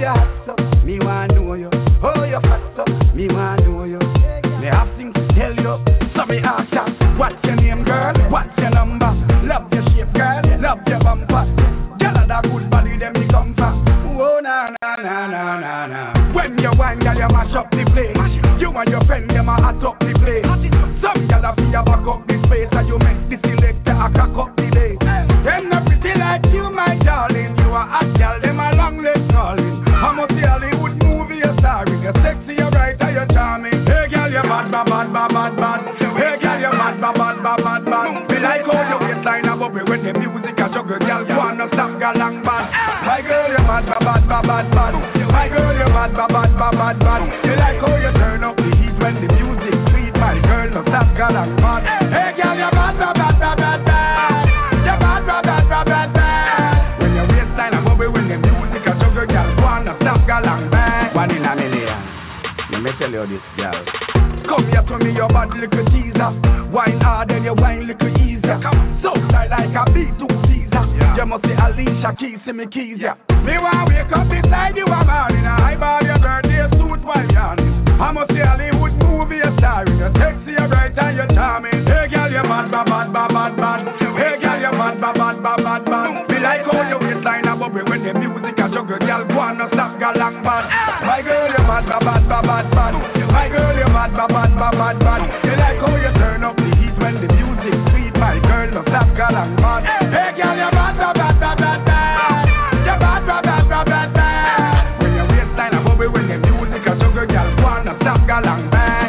you hot so, me want know you. Oh, you fat so, me want know you. Me have things to tell you, so me ask you. What's your name, girl? What's your number? Love your shape, girl. Love your bumper. Girl, that good body, them me come from. Oh, na na na na na na. When you wine, girl, you mash up the place. You and your friend, them a hot up the place. Some girl a feel back up the space, and you make the selector a crack up the day. Them not pretty like you, my darling. You a hot girl, them a long leg calling. I'm a Hollywood movie starring. You're sexy, you're bright, and you're charming. Hey, girl, you're bad, bad, bad, bad, bad, bad. Hey, girl, you're bad, bad, bad, bad, bad, bad. Me like how your waistline a bubble when the music a juggle. Girl, you wanna stop, girl, long bad. My girl, you're bad, bad, bad, bad, bad, bad. My girl, you're bad, bad, bad, bad, bad, bad. Me like how you turn up the heat when the music sweet. My girl, no stop, girl, long bad. Hey, girl, you're bad, bad, bad, bad, bad, bad. You're bad, bad, bad, bad, bad, bad. When your waistline a bubble when the music a juggle, girl, you wanna stop, girl, long bad. One in a million. Let me tell you this, girl. Come here to me, your bad little teaser. Wine hard and you wine little easier. So tight like a B2 Caesar. You must say Alicia Keys, see me keys, yeah. Me want wake up beside you, I'm out in a high bar, your birthday suit while yawning. I must say Hollywood movie starring. You're sexy, you're bright and you're charming. Hey girl, you're bad, bad, bad, bad, bad, bad. Hey girl, you're bad, bad, bad, bad, bad, bad. Me like how your waistline a bubble when the music a juggle. Girl, go on, no stop, girl, long bad. My girl, you're bad, bad, bad, bad, bad, bad. My girl, you're bad, bad, bad, bad, bad, bad. Me like how you turn up the heat when the music sweet. My girl, no stop, girl, long bad. Hey girl, you're bad, bad, bad, bad, bad, bad. You're bad, bad, bad, bad, bad, bad. When your waistline a bubble when the music a juggle, girl, go on, no stop, girl, long bad.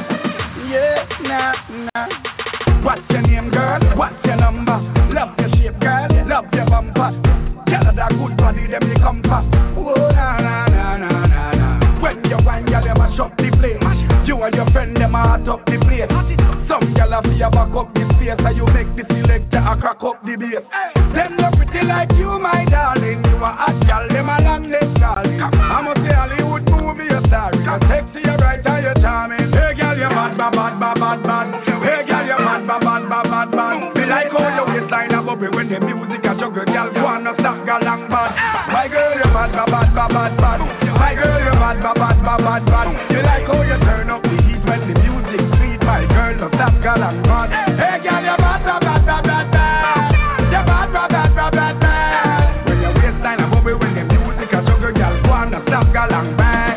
Yeah, nah, nah. What's your name, girl? What's your number? Love your shape, girl. Love your bumper. Girl, that good body, them you come for. Oh, na na na na na na. When you wine, girl, you mash up the place. You and your friend, them a hot up the place. Some girl a feel back up the space, and you make the selector a crack up the bass. Them look pretty like you, my darling. You a hot girl, them a long leg calling. I'm a Hollywood movie starring. You're sexy, you're bright, and you're charming. Hey girl, you're bad, bad, bad, bad, bad, bad. Hey girl, you're bad, bad, bad, bad, bad, bad. Me like how your waistline a bubble when the music a juggle. Girl, go on, no stop, girl, long bad. My girl, you're bad, bad, bad, bad, bad, bad. My girl, you're bad, bad, bad, bad, bad, bad. You like how you turn up the heat when the music sweet. My girl, no stop, girl, long bad. Hey girl, you're bad, bad, bad, bad, bad, bad. You're bad, bad, bad, bad, bad, bad. When your waistline a bubble when the music a juggle, girl, go on, no stop, girl, long bad.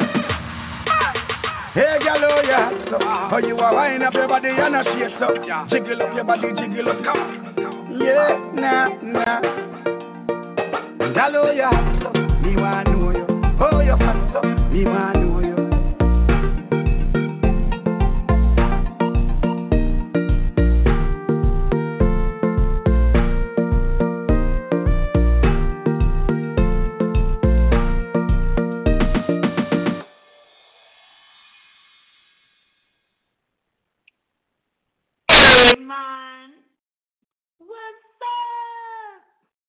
Hey girl, oh yeah, so, oh you a wind up your body and a shake up, jiggle up your body, jiggle up, come on. Yeah, nah, nah. Girl, oh yeah, so, me want know you. Oh you fat so, me want know you. Man, what's up?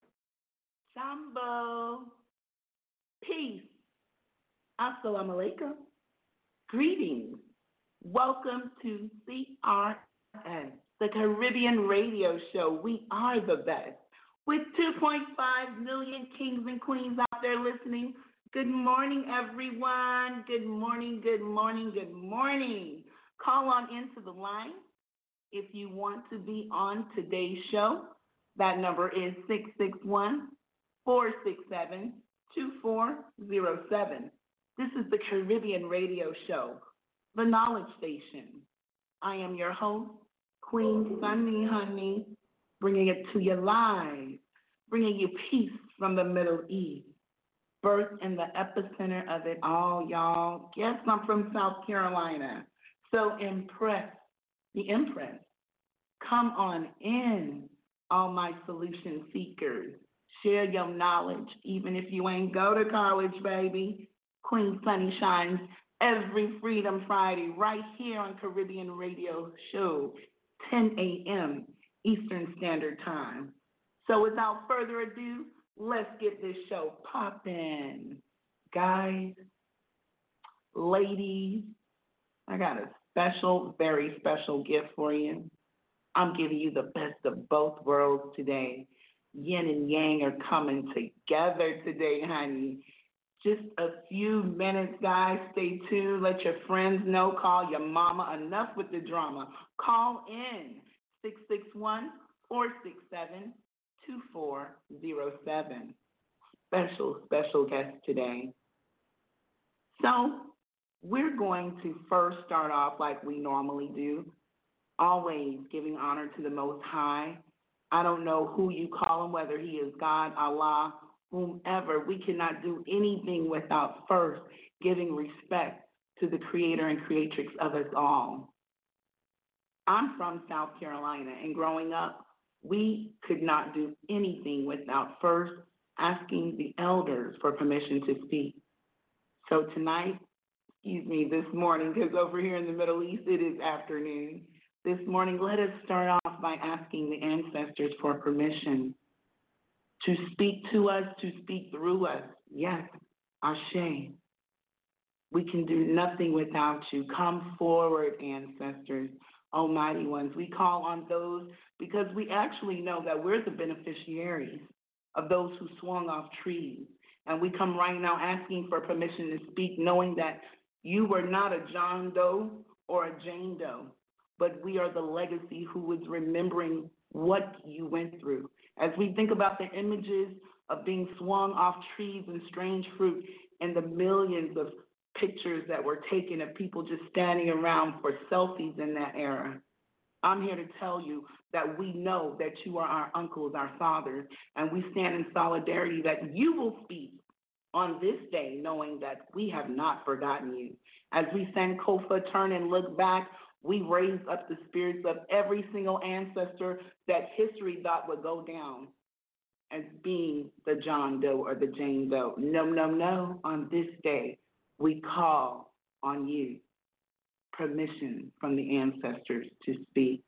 Sambo. Peace. Assalamu alaikum. Greetings. Welcome to CRN, the Caribbean Radio Show. We are the best. With 2.5 million kings and queens out there listening, good morning, everyone. Good morning, good morning, good morning. Call on into the line if you want to be on today's show. That number is 661-467-2407. This is the Caribbean Radio Show, the Knowledge Station. I am your host, Queen Sunny Honey, bringing it to you live, bringing you peace from the Middle East, birth in the epicenter of it all, y'all. Guess I'm from South Carolina, so impressed. The Empress. Come on in, all my solution seekers. Share your knowledge, even if you ain't go to college, baby. Queen Sunny shines every Freedom Friday right here on Caribbean Radio Show, 10 a.m. Eastern Standard Time. So without further ado, let's get this show popping. Guys, ladies, I got a special, very special gift for you. I'm giving you the best of both worlds today. Yin and yang are coming together today, honey. Just a few minutes, guys. Stay tuned. Let your friends know. Call your mama. Enough with the drama. Call in 661-467-2407. Special guest today. So we're going to first start off like we normally do, always giving honor to the Most High. I don't know who you call him, whether he is God, Allah, whomever. We cannot do anything without first giving respect to the creator and creatrix of us all. I'm from South Carolina, and growing up, we could not do anything without first asking the elders for permission to speak. So tonight, this morning, because over here in the Middle East, it is afternoon. This morning, let us start off by asking the ancestors for permission to speak to us, to speak through us. Yes, Ashe. We can do nothing without you. Come forward, ancestors, almighty ones. We call on those because we actually know that we're the beneficiaries of those who swung off trees. And we come right now asking for permission to speak, knowing that you were not a John Doe or a Jane Doe, but we are the legacy who is remembering what you went through. As we think about the images of being swung off trees and strange fruit and the millions of pictures that were taken of people just standing around for selfies in that era, I'm here to tell you that we know that you are our uncles, our fathers, and we stand in solidarity that you will speak on this day, knowing that we have not forgotten you. As we send Kofa, turn and look back, we raise up the spirits of every single ancestor that history thought would go down as being the John Doe or the Jane Doe. No, no, no. On this day, we call on you. Permission from the ancestors to speak.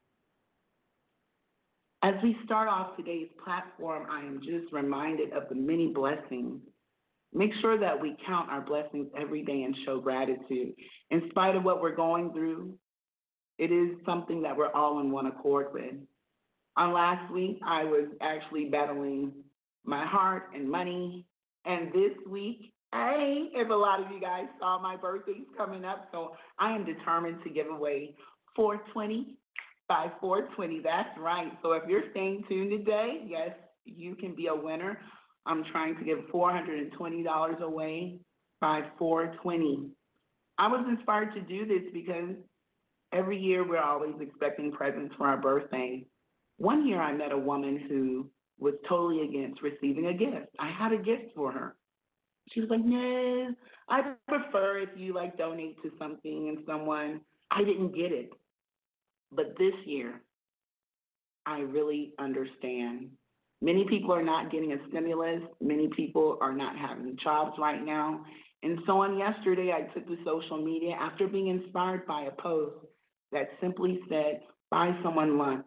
As we start off today's platform, I am just reminded of the many blessings. Make sure that we count our blessings every day and show gratitude. In spite of what we're going through, it is something that we're all in one accord with. On last week, I was actually battling my heart and money. And this week, if a lot of you guys saw, my birthday's coming up, so I am determined to give away 420 by 420. That's right. So if you're staying tuned today, yes, you can be a winner. I'm trying to give $420 away by 420. I was inspired to do this because every year we're always expecting presents for our birthday. One year I met a woman who was totally against receiving a gift. I had a gift for her. She was like, no, I prefer if you donate to something and someone. I didn't get it. But this year, I really understand. Many people are not getting a stimulus. Many people are not having jobs right now. And so on yesterday, I took to social media after being inspired by a post that simply said, buy someone lunch.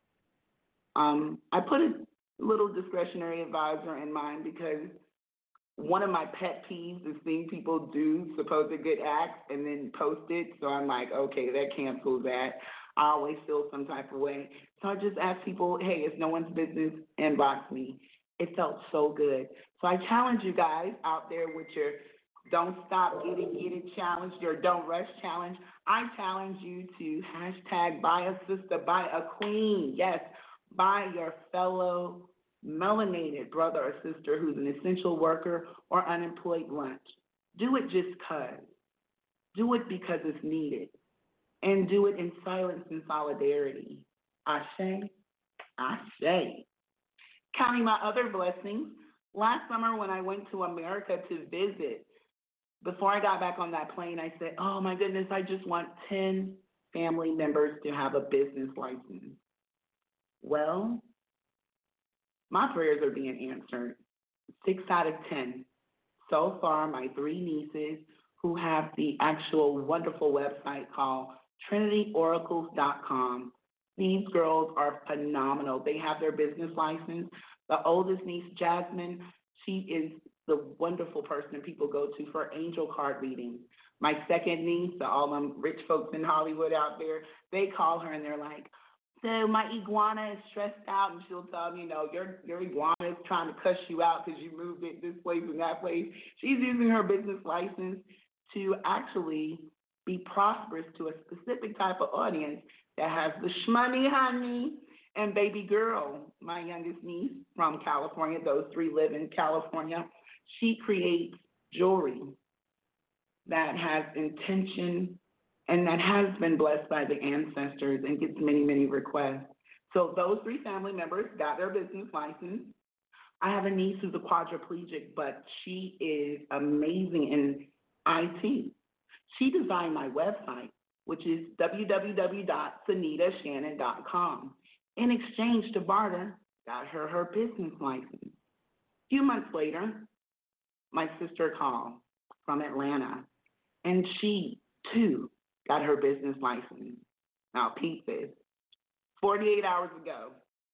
I put a little discretionary advisor in mind because one of my pet peeves is seeing people do supposed good acts and then post it. So I'm like, okay, that cancels that. I always feel some type of way. So I just ask people, hey, it's no one's business, inbox me. It felt so good. So I challenge you guys out there with your don't stop, get it challenge, your don't rush challenge. I challenge you to hashtag buy a sister, buy a queen. Yes, buy your fellow melanated brother or sister who's an essential worker or unemployed lunch. Do it just because. Do it because it's needed. And do it in silence and solidarity. Ashe, Ashe. Counting my other blessings, last summer when I went to America to visit, before I got back on that plane, I said, oh my goodness, I just want 10 family members to have a business license. Well, my prayers are being answered. 6 out of 10. So far, my 3 nieces who have the actual wonderful website called TrinityOracles.com. These girls are phenomenal. They have their business license. The oldest niece, Jasmine, she is the wonderful person people go to for angel card readings. My second niece, all them rich folks in Hollywood out there, they call her and they're like, So my iguana is stressed out, and she'll tell me, your iguana is trying to cuss you out because you moved it this place and that place. She's using her business license to actually be prosperous to a specific type of audience that has the shmoney, honey, and baby girl, my youngest niece from California. Those three live in California. She creates jewelry that has intention and that has been blessed by the ancestors and gets many, many requests. So those three family members got their business license. I have a niece who's a quadriplegic, but she is amazing in IT. She designed my website, which is www.sanitashannon.com. In exchange to barter, got her business license. A few months later, my sister called from Atlanta, and she, too, got her business license. Now, peep this. 48 hours ago,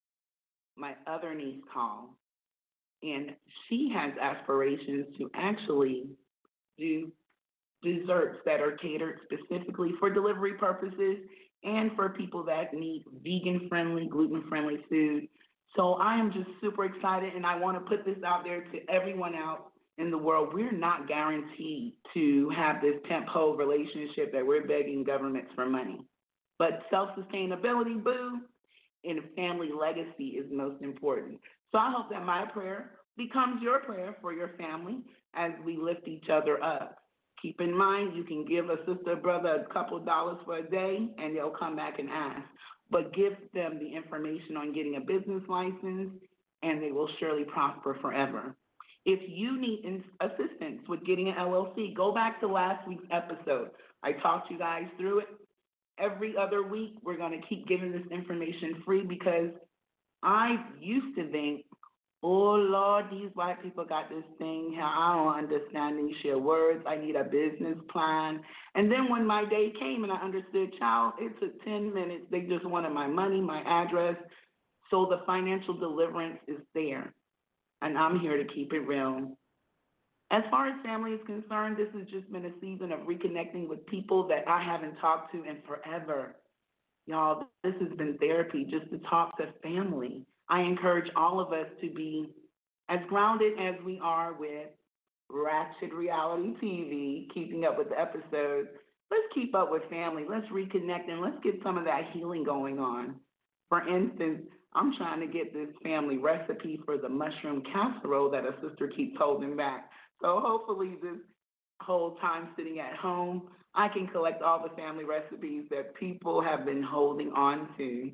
my other niece called, and she has aspirations to actually do desserts that are catered specifically for delivery purposes and for people that need vegan-friendly, gluten-friendly food. So I am just super excited, and I want to put this out there to everyone out in the world. We're not guaranteed to have this pimp-hoe relationship that we're begging governments for money. But self-sustainability, boo, and family legacy is most important. So I hope that my prayer becomes your prayer for your family as we lift each other up. Keep in mind, you can give a sister or brother a couple dollars for a day, and they'll come back and ask. But give them the information on getting a business license, and they will surely prosper forever. If you need assistance with getting an LLC, go back to last week's episode. I talked you guys through it. Every other week, we're going to keep giving this information free because I used to think, oh, Lord, these white people got this thing here. I don't understand these share words. I need a business plan. And then when my day came and I understood, child, it took 10 minutes. They just wanted my money, my address. So the financial deliverance is there. And I'm here to keep it real. As far as family is concerned, this has just been a season of reconnecting with people that I haven't talked to in forever. Y'all, this has been therapy just to talk to family. I encourage all of us to be as grounded as we are with Ratchet Reality TV, keeping up with the episodes. Let's keep up with family. Let's reconnect and let's get some of that healing going on. For instance, I'm trying to get this family recipe for the mushroom casserole that a sister keeps holding back. So hopefully this whole time sitting at home, I can collect all the family recipes that people have been holding on to.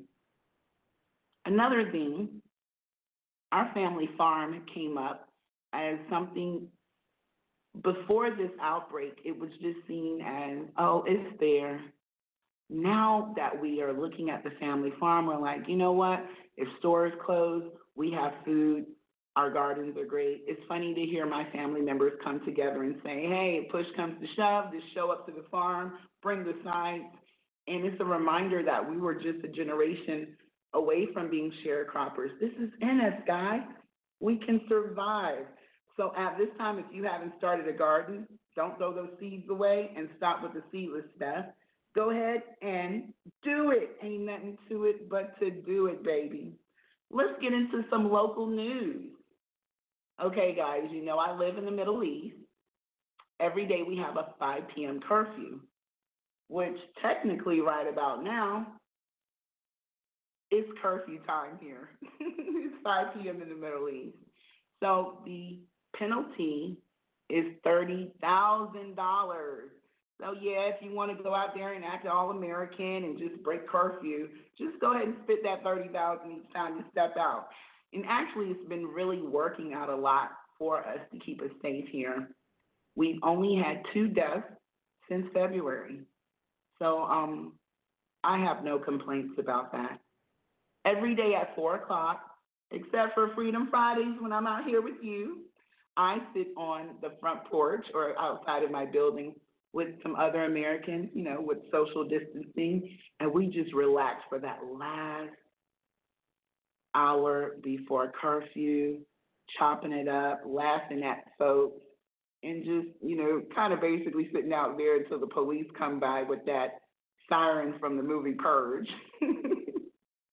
Another thing, our family farm came up as something before this outbreak. It was just seen as, oh, it's there. Now that we are looking at the family farm, we're like, you know what? If stores close, we have food. Our gardens are great. It's funny to hear my family members come together and say, hey, if push comes to shove, just show up to the farm, bring the sides. And it's a reminder that we were just a generation away from being sharecroppers. This is in us, guys. We can survive. So at this time, if you haven't started a garden, don't throw those seeds away and stop with the seedless stuff. Go ahead and do it. Ain't nothing to it but to do it, baby. Let's get into some local news. Okay, guys, you know I live in the Middle East. Every day we have a 5 p.m. curfew, which technically right about now, it's curfew time here. It's 5 p.m. in the Middle East. So the penalty is $30,000. So yeah, if you want to go out there and act all American and just break curfew, just go ahead and spit that $30,000 each time you step out. And actually, it's been really working out a lot for us to keep us safe here. We've only had 2 deaths since February. So I have no complaints about that. Every day at 4 o'clock, except for Freedom Fridays when I'm out here with you, I sit on the front porch or outside of my building with some other Americans, you know, with social distancing, and we just relax for that last hour before curfew, chopping it up, laughing at folks, and just, you know, kind of basically sitting out there until the police come by with that siren from the movie Purge.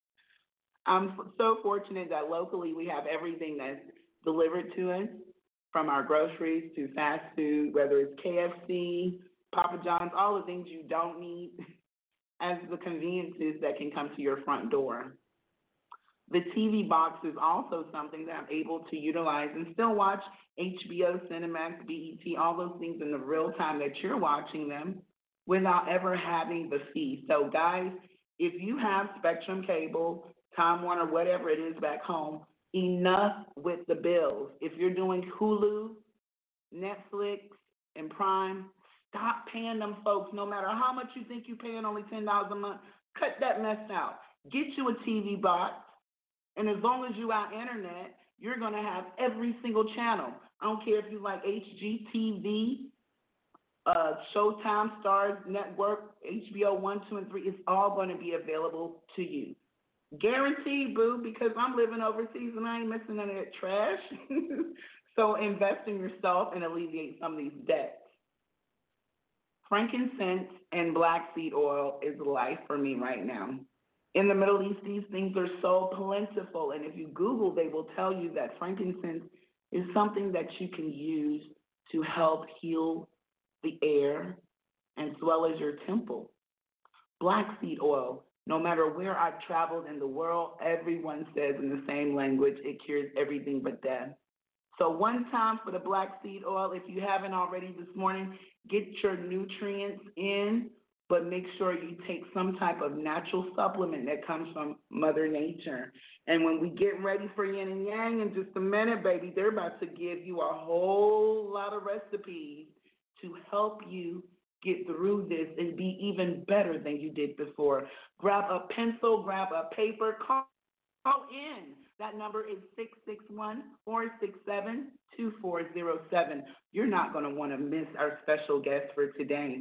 I'm so fortunate that locally we have everything that's delivered to us, from our groceries to fast food, whether it's KFC, Papa John's, all the things you don't need as the conveniences that can come to your front door. The TV box is also something that I'm able to utilize and still watch HBO, Cinemax, BET, all those things in the real time that you're watching them without ever having the fee. So, guys, if you have Spectrum Cable, Time Warner, whatever it is back home, enough with the bills. If you're doing Hulu, Netflix, and Prime, stop paying them folks. No matter how much you think you're paying, only $10 a month, cut that mess out. Get you a TV box, and as long as you have internet, you're going to have every single channel. I don't care if you like HGTV, Showtime, Stars Network, HBO 1, 2, and 3. It's all going to be available to you. Guaranteed, boo, because I'm living overseas and I ain't missing none of that trash. So invest in yourself and alleviate some of these debts. Frankincense and black seed oil is life for me right now. In the Middle East, these things are so plentiful, and if you Google, they will tell you that frankincense is something that you can use to help heal the air as well as your temple. Black seed oil, no matter where I've traveled in the world, everyone says in the same language, it cures everything but death. So one time for the black seed oil, if you haven't already this morning, get your nutrients in, but make sure you take some type of natural supplement that comes from Mother Nature. And when we get ready for yin and yang in just a minute, baby, they're about to give you a whole lot of recipes to help you get through this and be even better than you did before. Grab a pencil, grab a paper, call in. That number is 661-467-2407. You're not going to want to miss our special guest for today.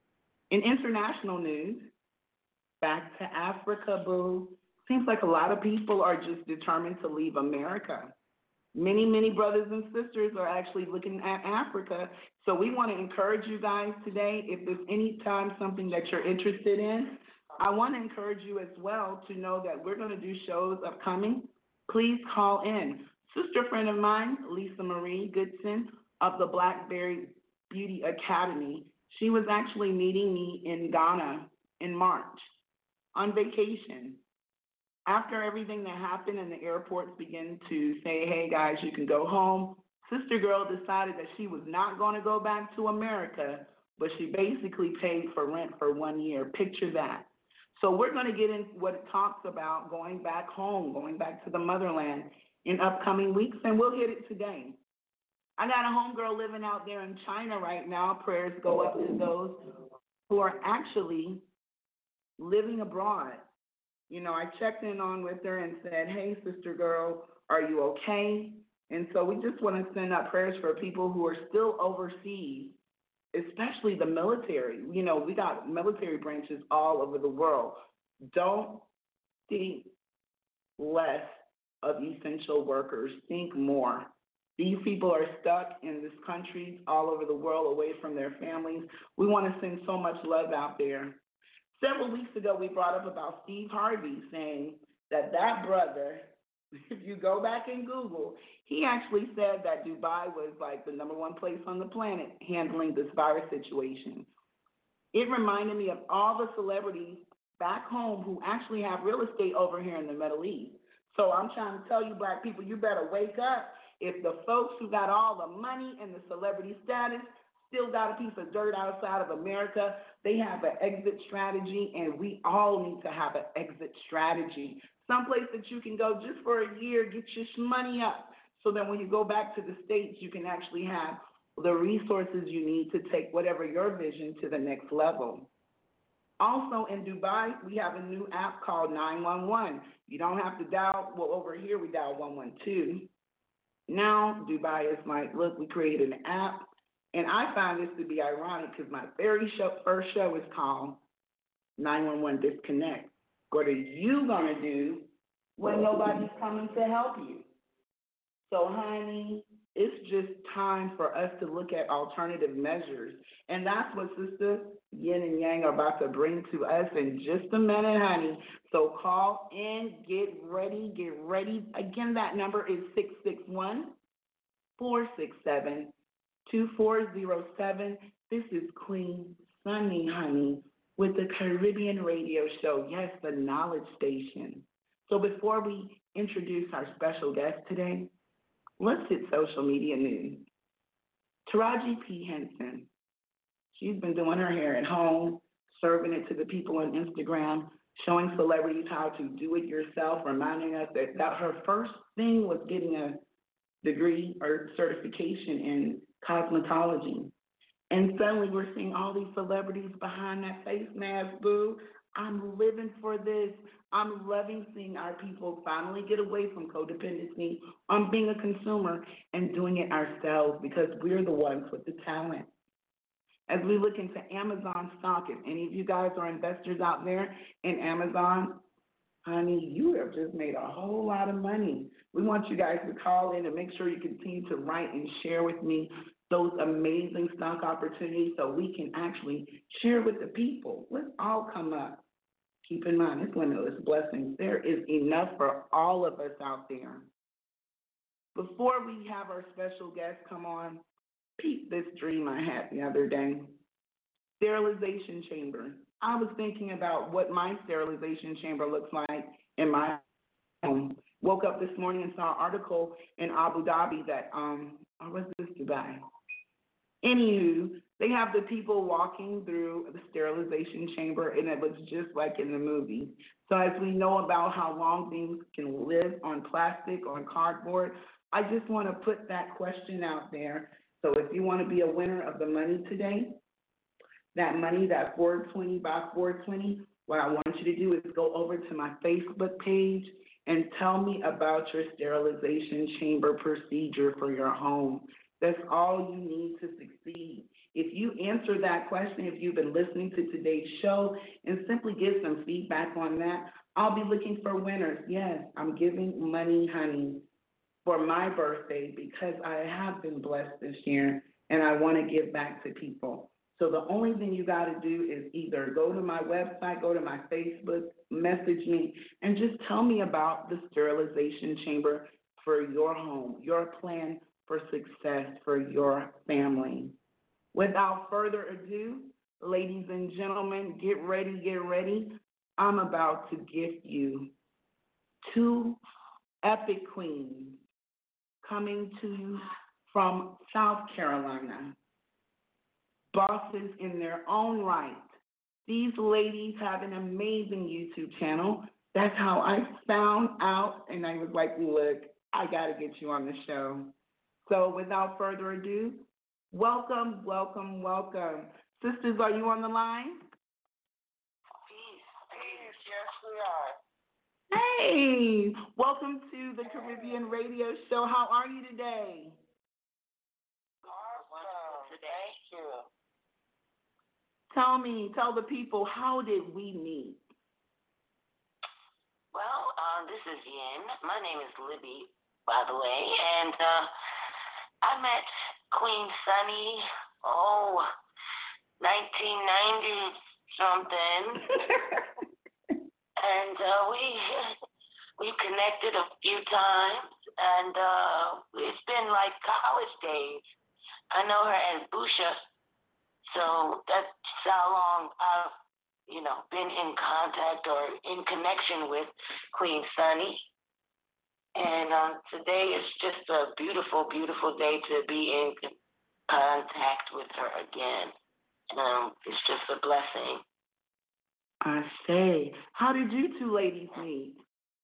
In international news, back to Africa, boo. Seems like a lot of people are just determined to leave America. Many, many brothers and sisters are actually looking at Africa. So we want to encourage you guys today, if there's any time something that you're interested in, I want to encourage you as well to know that we're going to do shows upcoming. Please call in. Sister friend of mine, Lisa Marie Goodson of the Blackberry Beauty Academy, she was actually meeting me in Ghana in March on vacation. After everything that happened and the airports began to say, hey guys, you can go home, Sister Girl decided that she was not going to go back to America, but she basically paid for rent for 1 year. Picture that. So we're going to get into what it talks about going back home, going back to the motherland in upcoming weeks, and we'll hit it today. I got a homegirl living out there in China right now. Prayers go up to those who are actually living abroad. You know, I checked in on with her and said, hey, sister girl, are you okay? And so we just want to send up prayers for people who are still overseas, especially the military. You know, we got military branches all over the world. Don't think less of essential workers. Think more. These people are stuck in this country all over the world away from their families. We want to send so much love out there. Several weeks ago, we brought up about Steve Harvey saying that brother, if you go back and Google, he actually said that Dubai was like the #1 place on the planet handling this virus situation. It reminded me of all the celebrities back home who actually have real estate over here in the Middle East. So I'm trying to tell you, black people, you better wake up. If the folks who got all the money and the celebrity status still got a piece of dirt outside of America, they have an exit strategy, and we all need to have an exit strategy. Someplace that you can go just for a year, get your money up, so that when you go back to the States, you can actually have the resources you need to take whatever your vision to the next level. Also in Dubai, we have a new app called 911. You don't have to dial, well, over here we dial 112. Now Dubai is like, look, we created an app. And I find this to be ironic because my first show is called 911 Disconnect. What are you going to do when nobody's coming to help you? So, honey, it's just time for us to look at alternative measures. And that's what Sister Yin and Yang are about to bring to us in just a minute, honey. So call in, get ready, get ready. Again, that number is 661-467-2407. This is Queen Sunny Honey with the Caribbean Radio Show. Yes, the Knowledge Station. So before we introduce our special guest today, let's hit social media news. Taraji P. Henson, she's been doing her hair at home, serving it to the people on Instagram, showing celebrities how to do it yourself, reminding us that her first thing was getting a degree or certification in cosmetology. And suddenly we're seeing all these celebrities behind that face mask, boo. I'm living for this. I'm loving seeing our people finally get away from codependency on being a consumer and doing it ourselves because we're the ones with the talent. As we look into Amazon stock, if any of you guys are investors out there in Amazon, honey, you have just made a whole lot of money. We want you guys to call in and make sure you continue to write and share with me those amazing stock opportunities so we can actually share with the people. Let's all come up. Keep in mind, it's limitless blessings. There is enough for all of us out there. Before we have our special guest come on, peep this dream I had the other day. Sterilization chamber. I was thinking about what my sterilization chamber looks like in my home. Woke up this morning and saw an article in Abu Dhabi that, or was this Dubai? Anywho, they have the people walking through the sterilization chamber, and it looks just like in the movie. So as we know about how long things can live on plastic, on cardboard, I just want to put that question out there. So if you want to be a winner of the money today, that money, that 420 by 420, what I want you to do is go over to my Facebook page and tell me about your sterilization chamber procedure for your home. That's all you need to succeed. If you answer that question, if you've been listening to today's show, and simply give some feedback on that, I'll be looking for winners. Yes, I'm giving money, honey, for my birthday because I have been blessed this year and I want to give back to people. So the only thing you got to do is either go to my website, go to my Facebook, message me, and just tell me about the sterilization chamber for your home, your plan for success for your family. Without further ado, ladies and gentlemen, get ready, get ready. I'm about to gift you two epic queens coming to you from South Carolina. Bosses in their own right. These ladies have an amazing YouTube channel. That's how I found out, and I was like, look, I got to get you on the show. So without further ado, welcome, welcome, welcome. Sisters, are you on the line? Peace, yes we are. Hey, welcome to the Caribbean Radio Show. How are you today? Awesome. Thank you. Tell the people, how did we meet? Well, this is Yin. My name is Libby, by the way, and I met Queen Sunny, 1990 something, and we connected a few times, and it's been like college days. I know her as Busha, so that's how long I've, been in contact or in connection with Queen Sunny. And today is just a beautiful, beautiful day to be in contact with her again. It's just a blessing. I say, how did you two ladies meet?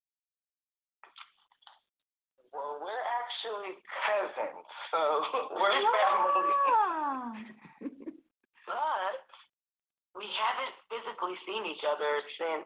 Well, we're actually cousins, so we're family. But we haven't physically seen each other since,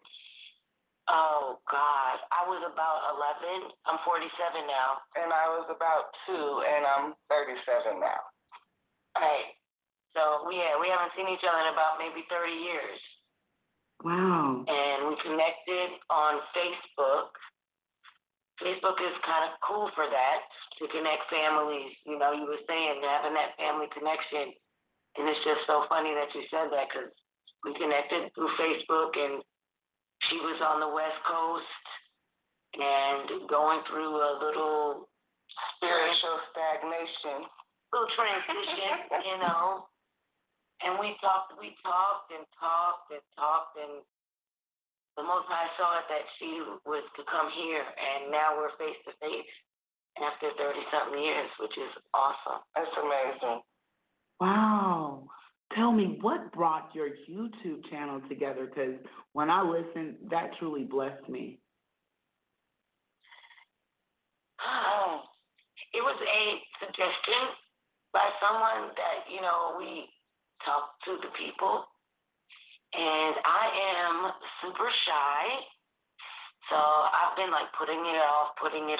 I was about 11. I'm 47 now. And I was about 2, and I'm 37 now. Right. So, we haven't seen each other in about maybe 30 years. Wow. And we connected on Facebook. Facebook is kind of cool for that, to connect families. You were saying having that family connection. And it's just so funny that you said that because we connected through Facebook, and she was on the West Coast and going through a little spiritual stagnation, little transition, you know. And we talked and talked, and the Most High saw it that she was to come here, and now we're face to face after 30-something years, which is awesome. That's amazing. Wow. Tell me, what brought your YouTube channel together? Because when I listened, that truly blessed me. It was a suggestion by someone that, you know, we talk to the people. And I am super shy. So I've been like putting it off.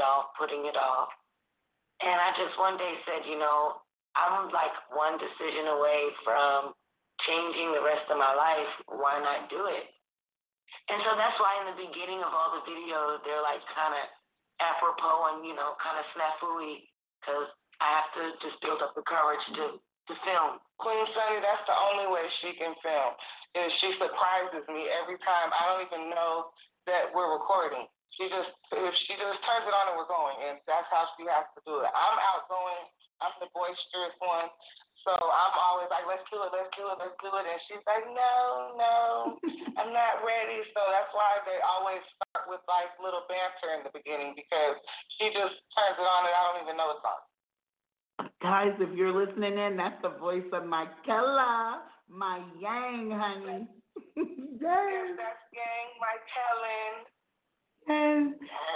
And I just one day said, you know, I'm like one decision away from changing the rest of my life. Why not do it? And so that's why in the beginning of all the videos, they're like kind of apropos and, you know, kind of snafu-y, because I have to just build up the courage to film. Queen Sunny, that's the only way she can film. Is she surprises me every time. I don't even know that we're recording. If she just turns it on and we're going, and that's how she has to do it. I'm outgoing. I'm the boisterous one. So I'm always like, let's do it. And she's like, no, I'm not ready. So that's why they always start with like little banter in the beginning, because she just turns it on and I don't even know it's on. Guys, if you're listening in, that's the voice of Michaela, my yang, honey. Yes, that's Yang, my Kellen. Yes.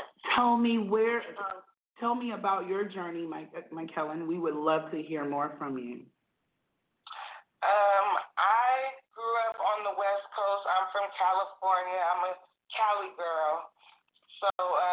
Tell me about your journey, Michaela. We would love to hear more from you. I grew up on the West Coast. I'm from California. I'm a Cali girl. So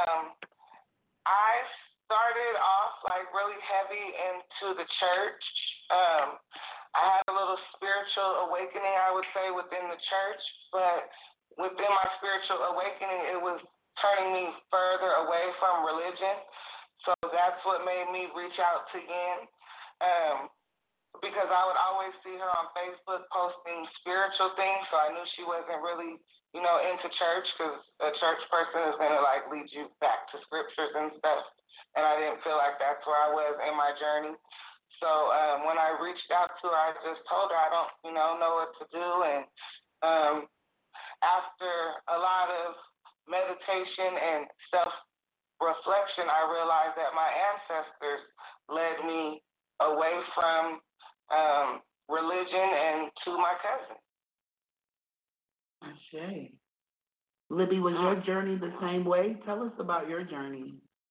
I started off like really heavy into the church. I had a little spiritual awakening, I would say, within the church, but within my spiritual awakening, it was turning me further away from religion. So that's what made me reach out to Yin, because I would always see her on Facebook posting spiritual things, so I knew she wasn't really, you know, into church, because a church person is going to like lead you back to scriptures and stuff, and I didn't feel like that's where I was in my journey. So when I reached out to her, I just told her I don't, you know what to do. And after a lot of meditation and self-reflection, I realized that my ancestors led me away from religion and to my cousin. Ashe. Libby, was your journey the same way? Tell us about your journey.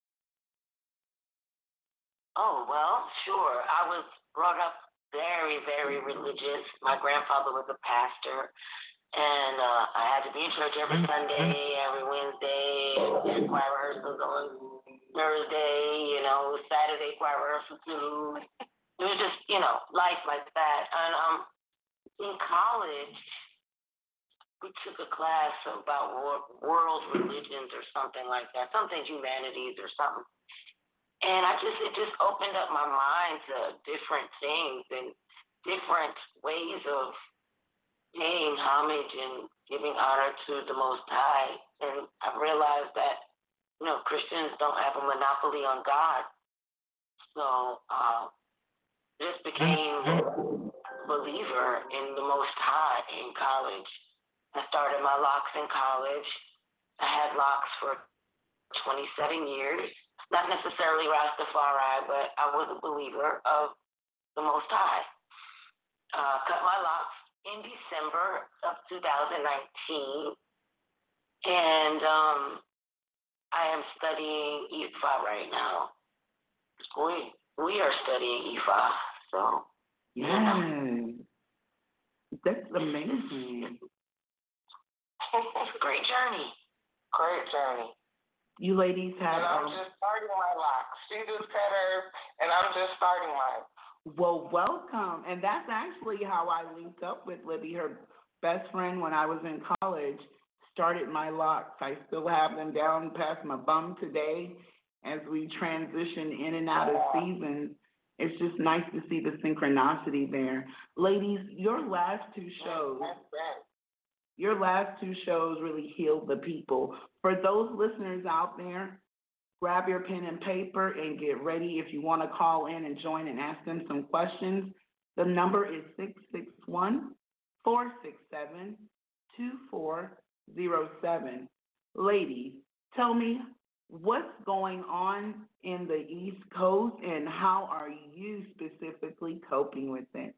Oh, well, sure. I was brought up very, very religious. My grandfather was a pastor, and I had to be in church every Sunday, every Wednesday, choir rehearsals on Thursday, you know, Saturday choir rehearsal too. It was just, you know, life like that. And in college, we took a class about world religions or something like that, something humanities or something. And it just opened up my mind to different things and different ways of paying homage and giving honor to the Most High. And I realized that, you know, Christians don't have a monopoly on God. So just became a believer in the Most High in college. I started my locks in college. I had locks for 27 years. Not necessarily Rastafari, but I was a believer of the Most High. Cut my locks in December of 2019, and I am studying Ifa right now. We are studying Ifa, so. Yes. That's amazing. It's a great journey. Great journey. You ladies have. And I'm just starting my locks. She just cut hers, and I'm just starting mine. Well, welcome. And that's actually how I linked up with Libby. Her best friend when I was in college started my locks. I still have them down past my bum today as we transition in and out of seasons. It's just nice to see the synchronicity there. Ladies, your last two shows, Your last two shows really healed the people. For those listeners out there, grab your pen and paper and get ready if you want to call in and join and ask them some questions. The number is 661-467-2407. Ladies, tell me what's going on in the East Coast and how are you specifically coping with it?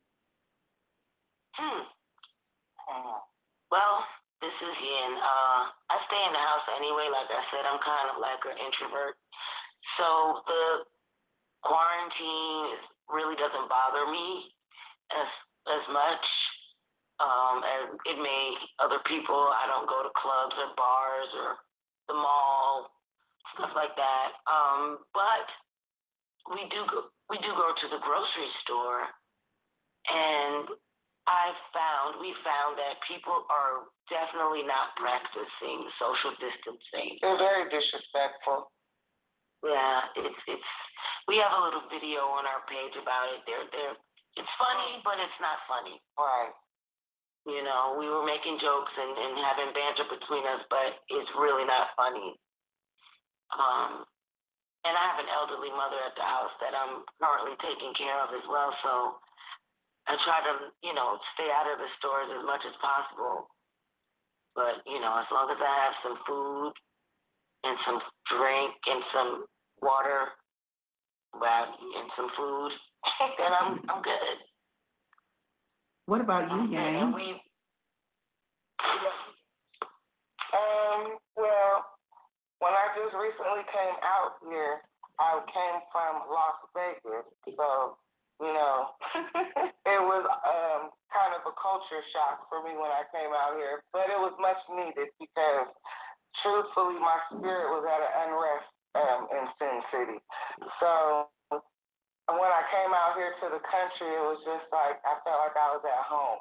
Well, this is Yin. I stay in the house anyway. Like I said, I'm kind of like an introvert. So the quarantine really doesn't bother me as much as it may other people. I don't go to clubs or bars or the mall, stuff like that. But we do go to the grocery store, and we found that people are definitely not practicing social distancing. They're very disrespectful. Yeah, it's we have a little video on our page about it. It's funny, but it's not funny. Right. You know, we were making jokes and having banter between us, but it's really not funny. And I have an elderly mother at the house that I'm currently taking care of as well, so I try to, stay out of the stores as much as possible. But, as long as I have some food and some drink and some water, and some food, then I'm good. What about you, Yang? Well, when I just recently came out here, I came from Las Vegas, so it was kind of a culture shock for me when I came out here, but it was much needed because, truthfully, my spirit was at an unrest in Sin City. So when I came out here to the country, it was just like I felt like I was at home.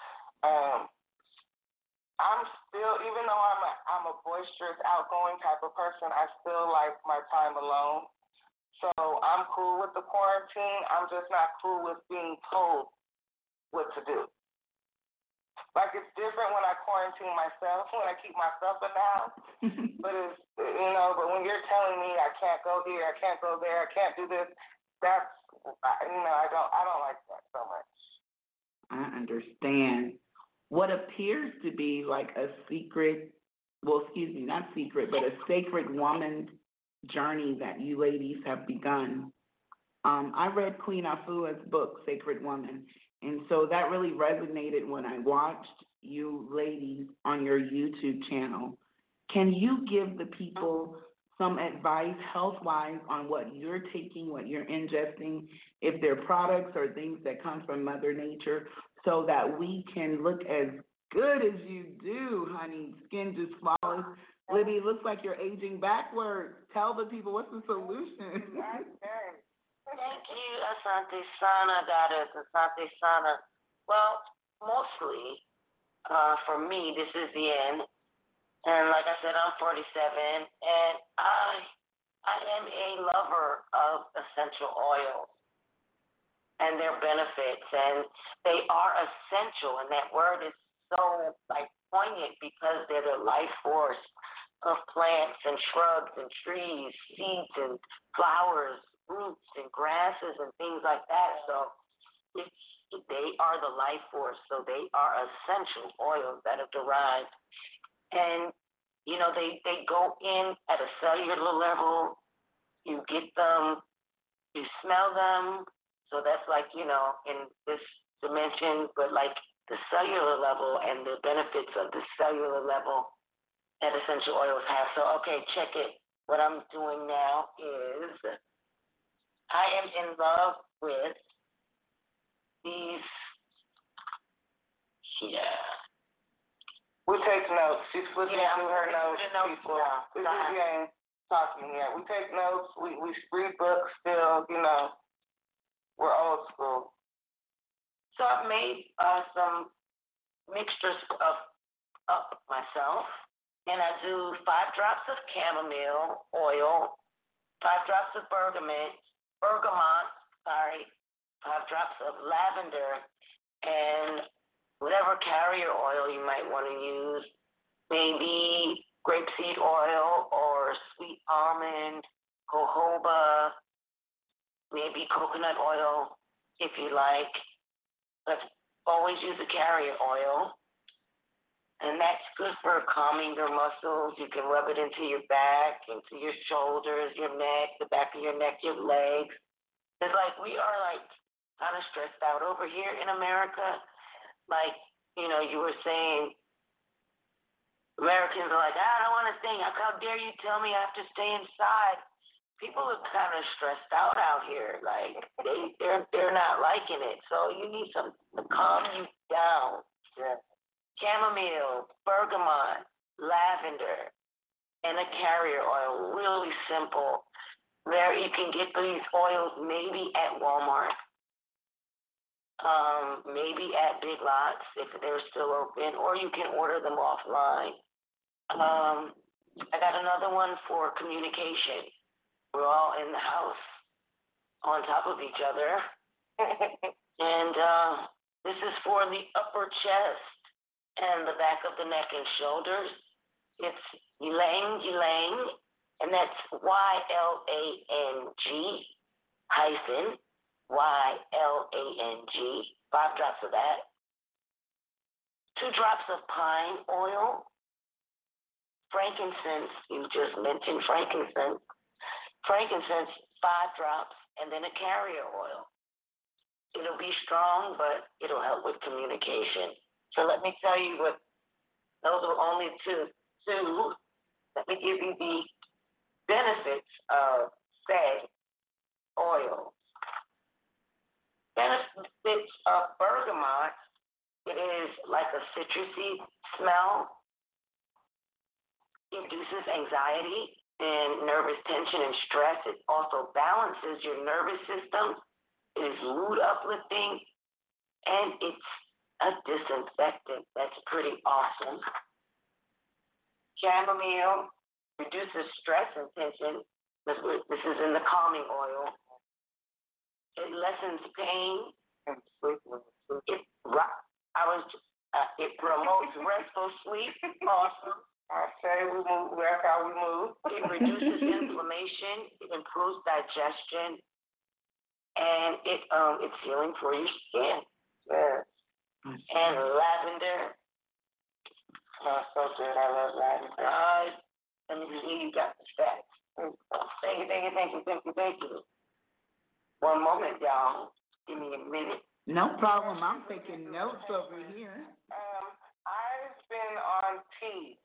I'm still, even though I'm a boisterous, outgoing type of person, I still like my time alone. So I'm cool with the quarantine. I'm just not cool with being told what to do. Like, it's different when I quarantine myself, when I keep myself in the house. But but when you're telling me I can't go here, I can't go there, I can't do this, that's, I don't like that so much. I understand. What appears to be like a secret, not secret, but a sacred woman's journey that you ladies have begun. I read Queen Afua's book, Sacred Woman, and so that really resonated when I watched you ladies on your YouTube channel. Can you give the people some advice health-wise on what you're taking, what you're ingesting, if they're products or things that come from Mother Nature, so that we can look as good as you do, honey? Skin just flawless. Libby, looks like you're aging backwards. Tell the people, what's the solution? Thank you, Asante Sana, Goddess, Asante Sana. Well, mostly, for me, this is the end. And like I said, I'm 47, and I am a lover of essential oils and their benefits, and they are essential, and that word is so, poignant because they're the life force of plants and shrubs and trees, seeds and flowers, roots and grasses and things like that. So they are the life force. So they are essential oils that are derived. And, they go in at a cellular level. You get them, you smell them. So that's in this dimension, but the cellular level and the benefits of the cellular level that essential oils have. So, okay, check it. What I'm doing now is I am in love with these. Yeah. We take notes. She's flipping through her notes. People. This is Yang talking here. We take notes. We read books still. We're old school. So I've made some mixtures of myself, and I do 5 drops of chamomile oil, 5 drops of bergamot, 5 drops of lavender, and whatever carrier oil you might want to use, maybe grapeseed oil or sweet almond, jojoba, maybe coconut oil if you like. But always use a carrier oil. And that's good for calming your muscles. You can rub it into your back, into your shoulders, your neck, the back of your neck, your legs. It's like we are like kind of stressed out over here in America. Like, you know, you were saying, Americans are like, I don't want to sing. How dare you tell me I have to stay inside? People are kind of stressed out here. Like they're not liking it. So you need something to calm you down. Yeah. Chamomile, bergamot, lavender, and a carrier oil. Really simple. There you can get these oils maybe at Walmart, maybe at Big Lots if they're still open, or you can order them offline. I got another one for communication. We're all in the house on top of each other. And this is for the upper chest and the back of the neck and shoulders. It's ylang ylang, and that's YLANG YLANG. 5 drops of that. 2 drops of pine oil. Frankincense, you just mentioned frankincense. Frankincense, 5 drops, and then a carrier oil. It'll be strong, but it'll help with communication. So let me tell you what, those are only two. Let me give you the benefits of said oil. Benefits of bergamot, it is like a citrusy smell. It reduces anxiety and nervous tension and stress. It also balances your nervous system. It is mood uplifting, and it's a disinfectant. That's pretty awesome. Chamomile reduces stress and tension. This is in the calming oil. It lessens pain. It promotes restful sleep. Awesome. I say we move. That's how we move. It reduces inflammation. It improves digestion, and it's healing for your skin. Yes. And lavender. Oh, so good. I love lavender. Let me see. You got the stats. Thank you. One moment, y'all. Give me a minute. No problem. I'm taking notes over here. I've been on tea.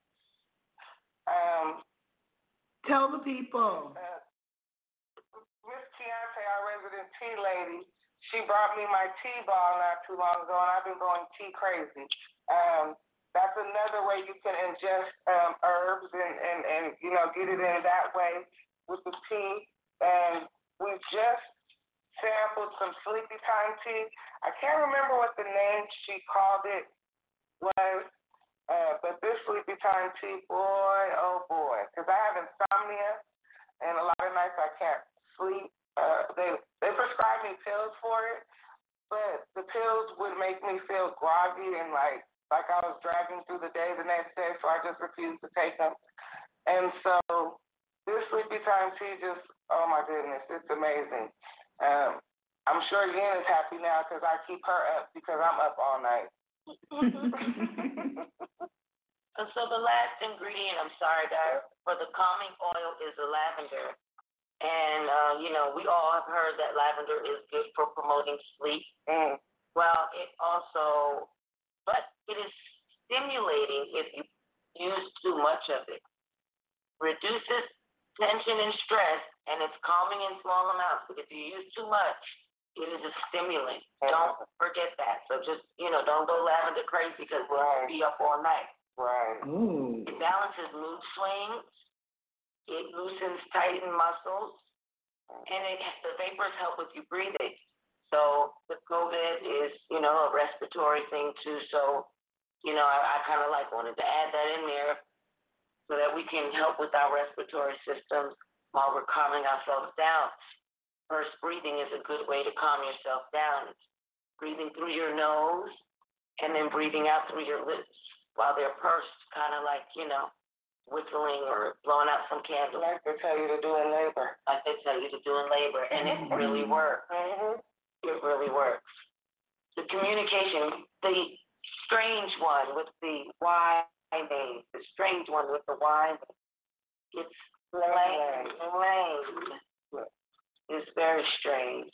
Tell the people. Miss Keontae, our resident tea lady, she brought me my tea ball not too long ago, and I've been going tea crazy. That's another way you can ingest herbs and you know, get it in that way with the tea. And we just sampled some Sleepy Time tea. I can't remember what the name she called it was, but this Sleepy Time tea, boy, oh boy, because I have insomnia, and a lot of nights I can't sleep. They prescribed me pills for it, but the pills would make me feel groggy and like I was dragging through the day the next day, so I just refused to take them. And so this Sleepy Time tea just, oh my goodness, it's amazing. I'm sure Yen is happy now because I keep her up because I'm up all night. So the last ingredient, I'm sorry guys, for the calming oil is the lavender. And, you know, we all have heard that lavender is good for promoting sleep. Well, but it is stimulating if you use too much of it. Reduces tension and stress, and it's calming in small amounts. But if you use too much, it is a stimulant. Don't forget that. So just, you know, don't go lavender crazy because we'll be up all night. Right. Ooh. It balances mood swings. It loosens tightened muscles, and the vapors help with you breathing. So the COVID is, you know, a respiratory thing too. So, you know, I kind of wanted to add that in there so that we can help with our respiratory systems while we're calming ourselves down. First, breathing is a good way to calm yourself down. It's breathing through your nose and then breathing out through your lips while they're pursed, kind of like, whistling or blowing out some candles. Like they tell you to do in labor. Like they tell you to do in labor, and it really works. It really works. The communication, the strange one with the Y name, the strange one with the Y name, it's lame. It's very strange.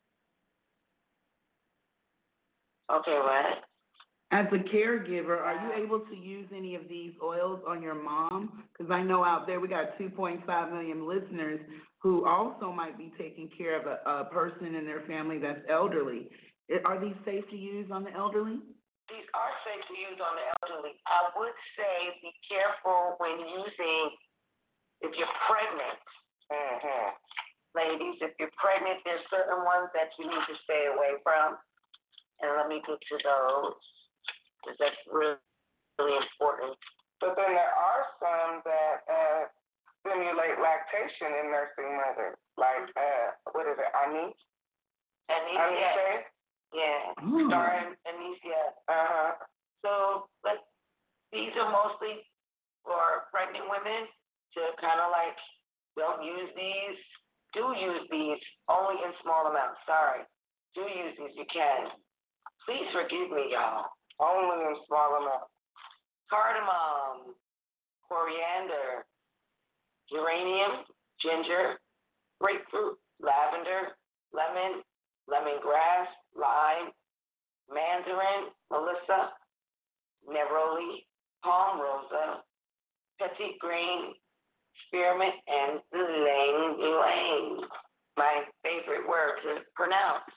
Okay, what? As a caregiver, are you able to use any of these oils on your mom? Because I know out there we got 2.5 million listeners who also might be taking care of a person in their family that's elderly. Are these safe to use on the elderly? These are safe to use on the elderly. I would say be careful when using, if you're pregnant. Ladies, if you're pregnant, there's certain ones that you need to stay away from. And let me get to those, because that's really, really important. But then there are some that stimulate lactation in nursing mothers, like, what is it, Anise? Anesthesia. Yeah. Starring anesthesia. So, but these are mostly for pregnant women to kind of like, don't use these. Do use these, only in small amounts. Sorry. Do use these, you can. Please forgive me, y'all. Only in small amounts. Cardamom, coriander, geranium, ginger, grapefruit, lavender, lemon, lemongrass, lime, mandarin, melissa, neroli, palm rosa, petit green, spearmint, and ylang ylang. My favorite word to pronounce.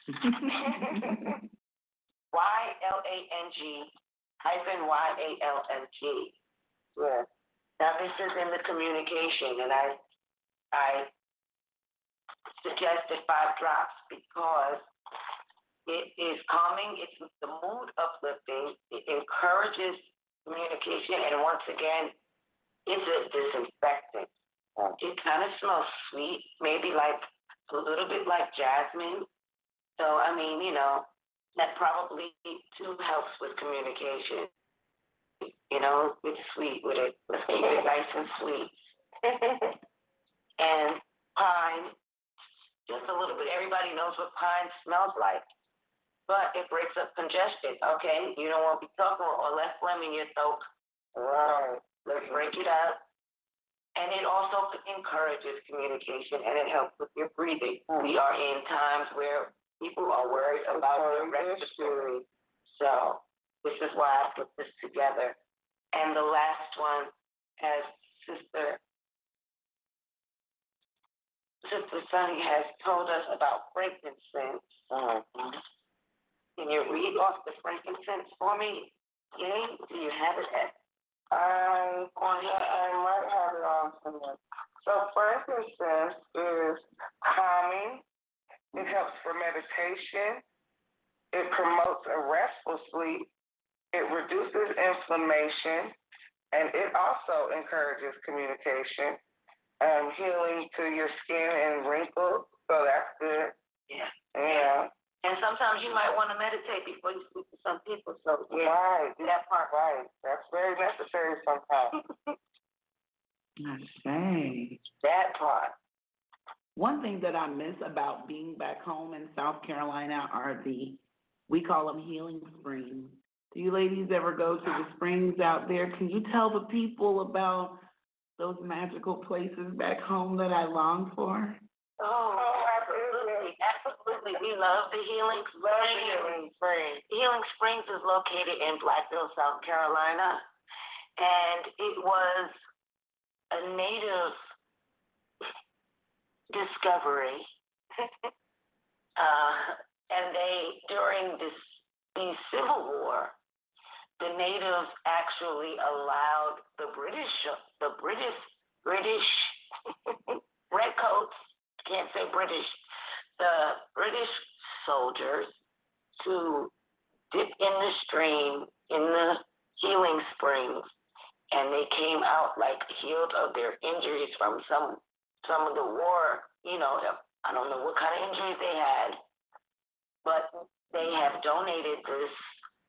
YLANG-YALNG. Yeah. Now this is in the communication, and I suggested 5 drops because it is calming, it's the mood uplifting, it encourages communication, and once again, it's a disinfectant. It kind of smells sweet, maybe like a little bit like jasmine. So, I mean, that probably too helps with communication. It's sweet with it. Let's keep it nice and sweet. And pine, just a little bit. Everybody knows what pine smells like. But it breaks up congestion, okay? You don't want to be talking or less phlegm in your throat. Right. Let's break it up. And it also encourages communication, and it helps with your breathing. We are in times where people are worried about their respiratory. So this is why I put this together. And the last one, as Sister Sunny has told us about frankincense. Can you read off the frankincense for me? Yay? Do you have it at? I might have it on somewhere. So frankincense is calming. It helps for meditation. It promotes a restful sleep. It reduces inflammation. And it also encourages communication, healing to your skin and wrinkles. So that's good. Yeah. Yeah. And sometimes you might want to meditate before you speak to some people. So right, that part. Right. That's very necessary sometimes. I say. That part. One thing that I miss about being back home in South Carolina are we call them healing springs. Do you ladies ever go to the springs out there? Can you tell the people about those magical places back home that I long for? Oh, absolutely. Absolutely. We love the Healing Springs. Healing Springs is located in Blackville, South Carolina, and it was a native discovery. And during the Civil War, the natives actually allowed the British redcoats, can't say British, the British soldiers to dip in the stream in the healing springs, and they came out like healed of their injuries from some of the war. I don't know what kind of injuries they had, but they have donated this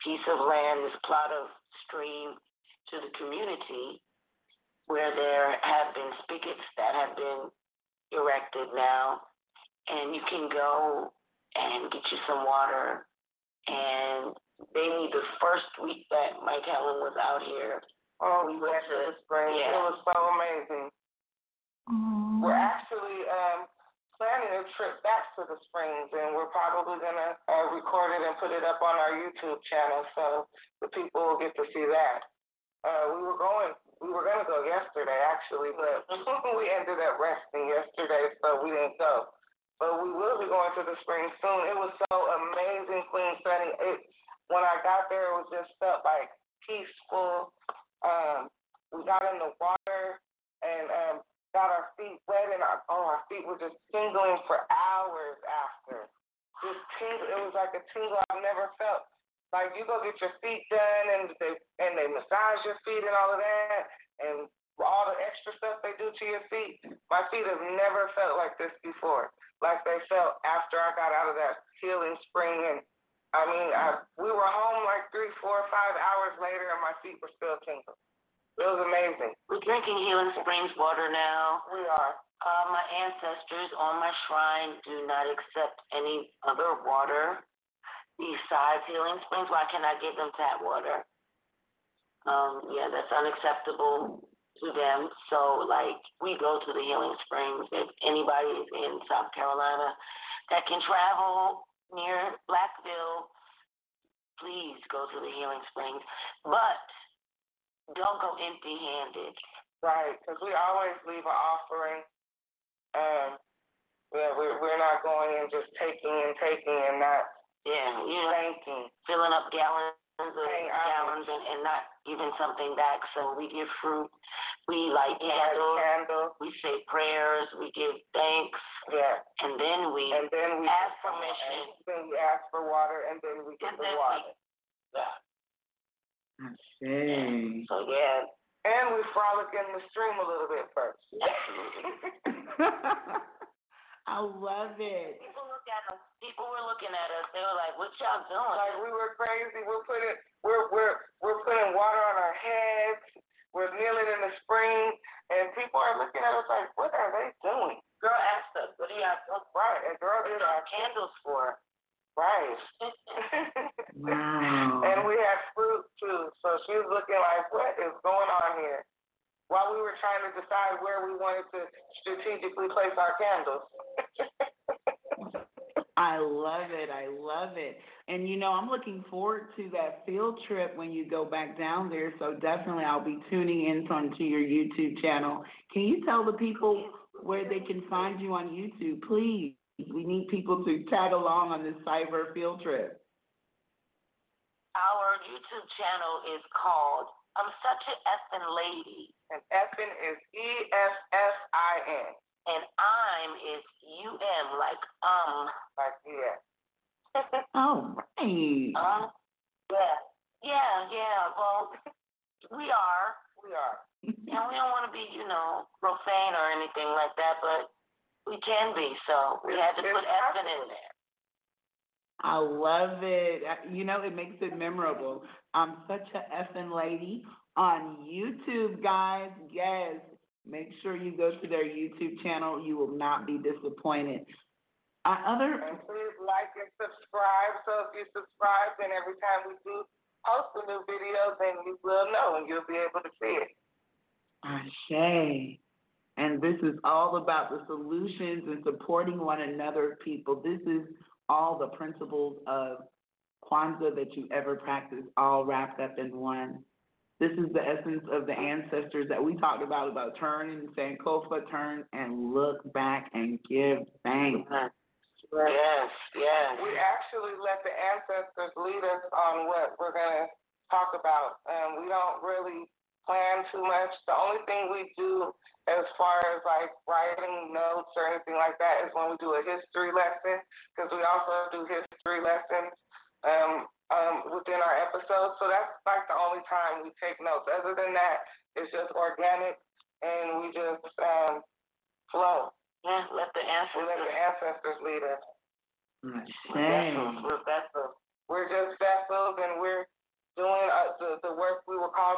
piece of land, this plot of stream to the community where there have been spigots that have been erected now, and you can go and get you some water. And maybe the first week that Mike Helen was out here, we went to the springs. Yeah. It was so amazing. We're actually planning a trip back to the springs, and we're probably gonna record it and put it up on our YouTube channel so the people will get to see that. We were gonna go yesterday actually, but we ended up resting yesterday, so we didn't go. But we will be going to the springs soon. It was so amazing, Queen Sunny. When I got there, it was just felt like peaceful. We got in the water and got our feet wet, and our feet were just tingling for hours after. Just tingle. It was like a tingle I've never felt. Like you go get your feet done, and they massage your feet and all of that, and all the extra stuff they do to your feet. My feet have never felt like this before. Like they felt after I got out of that healing spring, and I mean, we were home like 3, 4, 5 hours later, and my feet were still tingling. It was amazing. We're drinking Healing Springs water now. We are. My ancestors on my shrine do not accept any other water besides Healing Springs. Why can't I give them tap water? Yeah, that's unacceptable to them. So, like, we go to the Healing Springs. If anybody is in South Carolina that can travel near Blackville, please go to the Healing Springs. But don't go empty-handed. Right, because we always leave an offering. We're not going and just taking and not thanking. Filling up gallons and not giving something back. So we give fruit, we light candles, we say prayers, we give thanks, and then we ask permission. Then we ask for water, and then we get the water. I see. So and we frolic in the stream a little bit first. I love it. People were looking at us. They were like, "What y'all doing?" Like we were crazy. We're putting water on our heads. We're kneeling in the spring, and people are looking at us like, "What are they doing?" Girl asked us, "What do y'all do?" Right, and girl did our candles for. Right. Wow. And we had fruit too, so she was looking like, "What is going on here?" While we were trying to decide where we wanted to strategically place our candles. I love it. I love it. And, I'm looking forward to that field trip when you go back down there. So definitely I'll be tuning in onto your YouTube channel. Can you tell the people where they can find you on YouTube, please? We need people to tag along on this cyber field trip. Our YouTube channel is called I'm Such an Effin' Lady. And effin' is ESSIN. And I'm is UM, like Like yeah. Oh, right. Yeah. Well, we are. And we don't want to be, profane or anything like that, but we can be. So we had to put effin' in there. I love it. It makes it memorable. I'm Such a Effin' Lady on YouTube, guys. Yes. Make sure you go to their YouTube channel. You will not be disappointed. And please like and subscribe. So if you subscribe, then every time we do post a new video, then you will know and you'll be able to see it. Ashe. And this is all about the solutions and supporting one another, people. This is all the principles of Kwanzaa that you ever practice, all wrapped up in one. This is the essence of the ancestors that we talked about turn and Sankofa, turn and look back and give thanks. Yes. We actually let the ancestors lead us on what we're going to talk about. We don't really plan too much. The only thing we do as far as like writing notes or anything like that is when we do a history lesson, because we also do history lessons within our episodes. So that's like the only time we take notes. Other than that, it's just organic and we just flow. Yeah, let the ancestors lead us. We're vessels. We're just vessels, and we're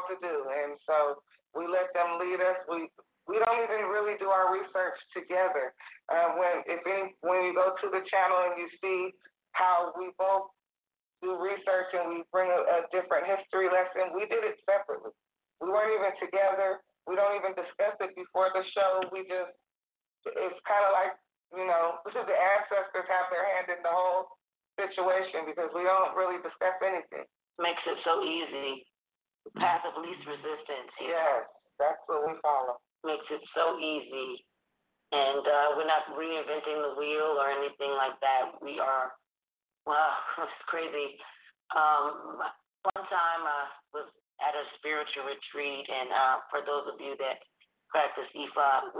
what to do, and so we let them lead us. We don't even really do our research together. When you go to the channel and you see how we both do research and we bring a different history lesson, we did it separately. We weren't even together. We don't even discuss it before the show. It's kind of like, the ancestors have their hand in the whole situation because we don't really discuss anything. Makes it so easy. Path of least resistance. Yes, that's what we follow. Makes it so easy. And we're not reinventing the wheel or anything like that. We are, wow, it's crazy. One time I was at a spiritual retreat, and for those of you that practice Ifa,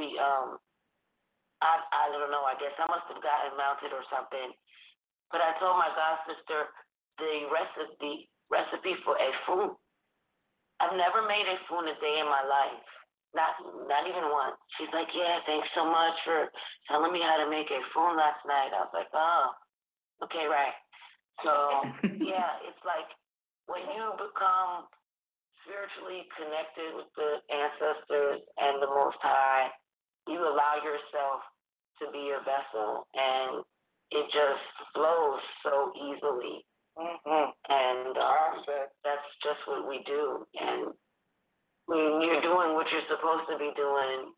I don't know, I guess I must have gotten mounted or something. But I told my god sister the recipe for a food. I've never made a food a day in my life. Not even once. She's like, yeah, thanks so much for telling me how to make a food last night. I was like, oh, okay, right. So, yeah, it's like when you become spiritually connected with the ancestors and the Most High, you allow yourself to be your vessel, and it just flows so easily. Mm-hmm. And that's just what we do. And when you're doing what you're supposed to be doing,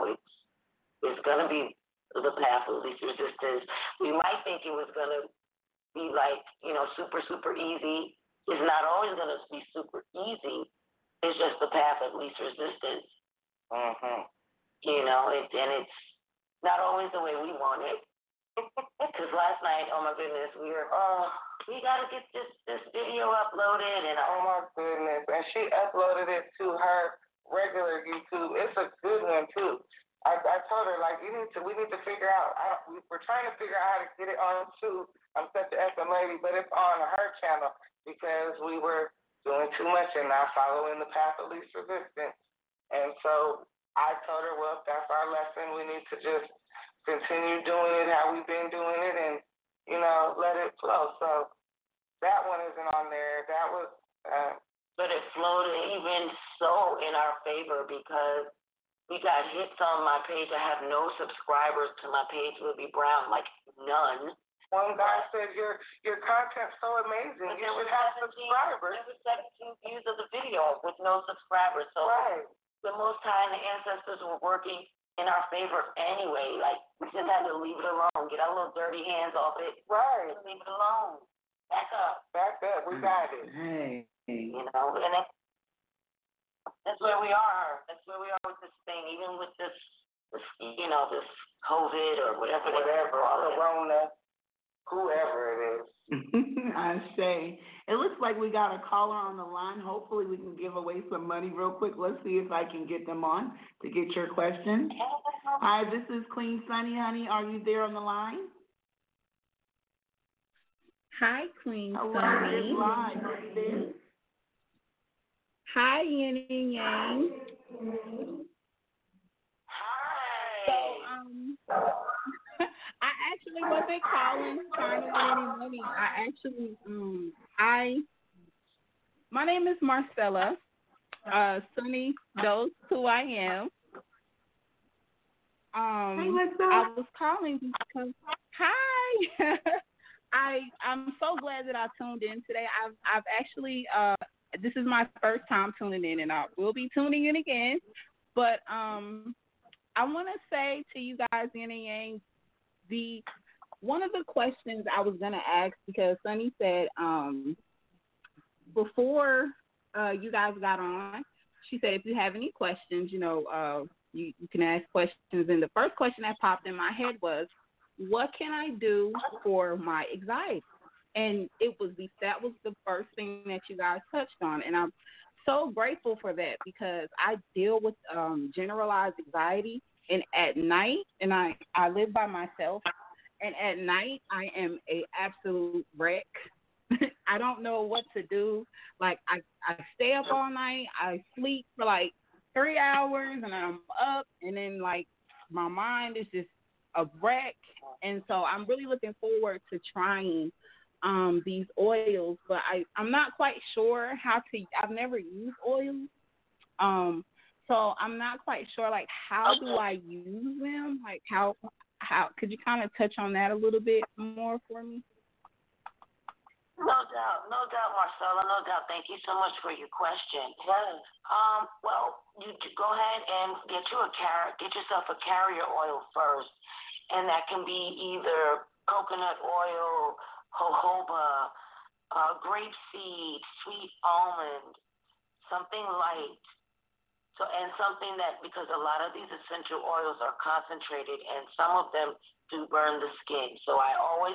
it's going to be the path of least resistance. We might think it was going to be like, super, super easy. It's not always going to be super easy. It's just the path of least resistance. Mm-hmm. And it's not always the way we want it. Because last night, oh my goodness, we got to get this video uploaded, and oh my goodness, and she uploaded it to her regular YouTube. It's a good one too. I told her, like, we need to figure out. We're trying to figure out how to get it onto. I'm such an SM lady, but it's on her channel because we were doing too much and not following the path of least resistance. And so I told her, well, if that's our lesson, we need to just continue doing it how we've been doing it and, let it flow. So that one isn't on there. That was... But it flowed even so in our favor because we got hits on my page. I have no subscribers to my page, Ruby Brown, like none. One guy said your content's so amazing. But You should have subscribers. There was 17 views of the video with no subscribers. So right. The Most High and the ancestors were working in our favor anyway. Like, we just had to leave it alone. Get our little dirty hands off it. Right. Just leave it alone. Back up. Back up. We got it. Hey. And that's where we are. That's where we are with this thing. Even with this this COVID or whatever. Corona, whoever it is. I say. It looks like we got a caller on the line. Hopefully we can give away some money real quick. Let's see if I can get them on to get your question. Hi, this is Queen Sunny, honey. Are you there on the line? Hi, Queen Hello, Sunny. it's live. Are you there? Hi, Yin and Yang. Hi. So, I actually wasn't calling trying to win any money. I actually, my name is Marcella. Sunny knows who I am. Hey, what's up? I was calling because, hi. I'm so glad that I tuned in today. I've actually, this is my first time tuning in, and I will be tuning in again. But I want to say to you guys, Yin and Yang, one of the questions I was gonna ask, because Sunny said before you guys got on, she said if you have any questions, you can ask questions. And the first question that popped in my head was, what can I do for my anxiety? And that was the first thing that you guys touched on, and I'm so grateful for that because I deal with generalized anxiety. And at night, and I live by myself, and at night I am a absolute wreck. I don't know what to do. Like, I stay up all night, I sleep for like 3 hours, and I'm up, and then like my mind is just a wreck. And so I'm really looking forward to trying these oils, but I'm not quite sure how to. I've never used oils, so I'm not quite sure like how do I use them? Like how could you kind of touch on that a little bit more for me? No doubt, Marcella, no doubt. Thank you so much for your question. Yes. Well, you go ahead and get yourself a carrier oil first, and that can be either coconut oil, jojoba, grapeseed, sweet almond, something light. So, and something that, because a lot of these essential oils are concentrated, and some of them do burn the skin. So I always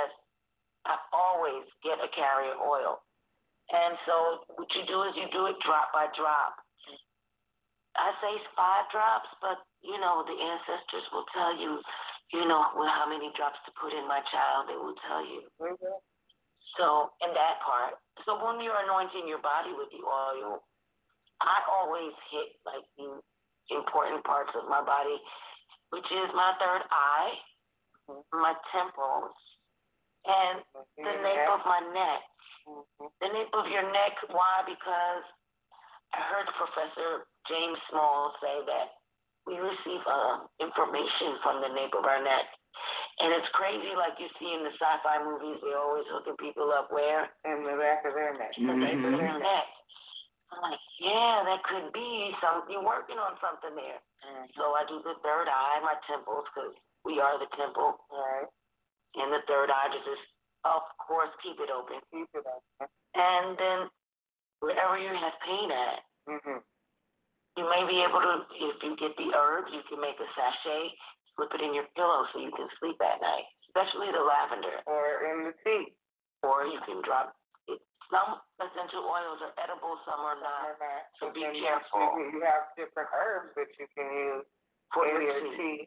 get a carrier oil. And so what you do is you do it drop by drop. I say 5 drops, but, the ancestors will tell you, how many drops to put in, my child. They will tell you. Mm-hmm. So, in that part. So when you're anointing your body with the oil, I always hit, like, the important parts of my body, which is my third eye, my temples, and the nape of my neck. The nape of your neck, why? Because I heard Professor James Small say that we receive information from the nape of our neck. And it's crazy, like you see in the sci-fi movies, they're always hooking people up where? In the back of their neck. The nape of their neck. I'm like, yeah, that could be something. You're working on something there. So I do the third eye, my temples, because we are the temple. Right. And the third eye just is, of course, keep it open. Keep it open. And then wherever you have pain at, you may be able to, if you get the herbs, you can make a sachet, slip it in your pillow so you can sleep at night, especially the lavender. Or in the tea. Or you can drop it. Some essential oils are edible, some are not. So be careful. You have different herbs that you can use for in your tea,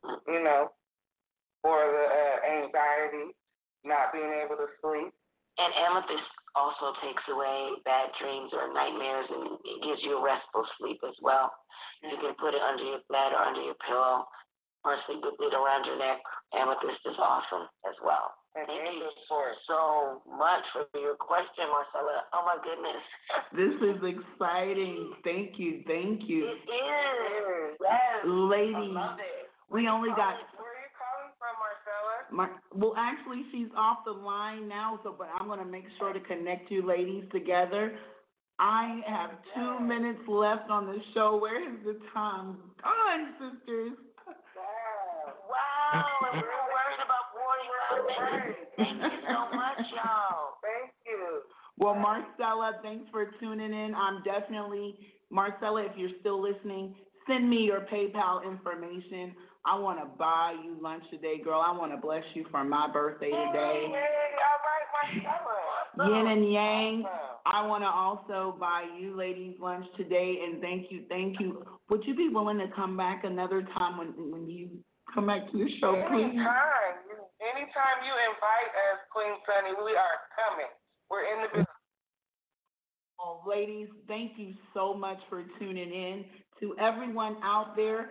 for the anxiety, not being able to sleep. And amethyst also takes away bad dreams or nightmares, and it gives you a restful sleep as well. You can put it under your bed or under your pillow, or sleep with it around your neck. Amethyst is awesome as well. Thank you so much for your question, Marcella. Oh, my goodness. This is exciting. Thank you. It is. Yes. Ladies, I love it. we only got... Where are you calling from, Marcella? Well, actually, she's off the line now, but I'm going to make sure to connect you ladies together. I have 2 minutes left on the show. Where is the time gone, sisters? Wow. And we're worried about 45 minutes. Thank you so much, y'all. Thank you. Well, Marcella, thanks for tuning in. Marcella, if you're still listening, send me your PayPal information. I want to buy you lunch today, girl. I want to bless you for my birthday today. Yay, all right, Marcella. Yin and yang. I want to also buy you ladies lunch today, and thank you. Would you be willing to come back another time when you come back to the show, please? Anytime you invite us, Queen Sunny, we are coming. We're in the business. Well, ladies, thank you so much for tuning in. To everyone out there,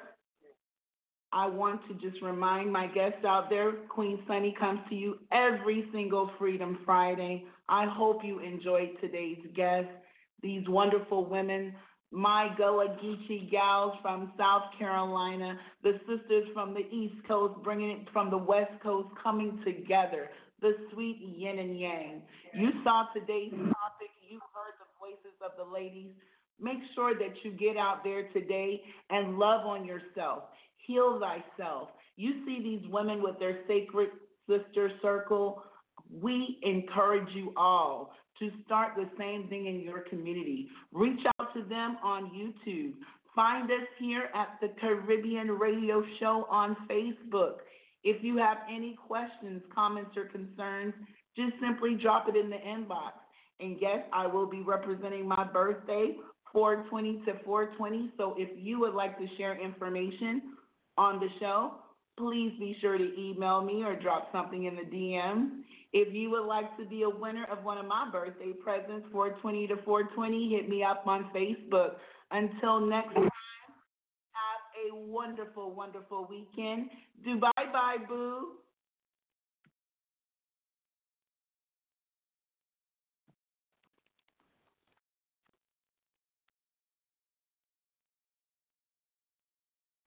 I want to just remind my guests out there, Queen Sunny comes to you every single Freedom Friday. I hope you enjoyed today's guests, these wonderful women, my Gullah Geechee gals from South Carolina, the sisters from the East Coast, bringing it from the West Coast, coming together, the sweet yin and yang. You saw today's topic. You heard the voices of the ladies. Make sure that you get out there today and love on yourself. Heal thyself. You see these women with their sacred sister circle. We encourage you all to start the same thing in your community. Reach out to them on YouTube. Find us here at the Caribbean Radio Show on Facebook. If you have any questions, comments, or concerns, just simply drop it in the inbox. And yes, I will be representing my birthday, 4/20 to 4/20. So if you would like to share information on the show, please be sure to email me or drop something in the DM. If you would like to be a winner of one of my birthday presents, 4/20 to 4/20, hit me up on Facebook. Until next time, have a wonderful, wonderful weekend. Do bye-bye, boo.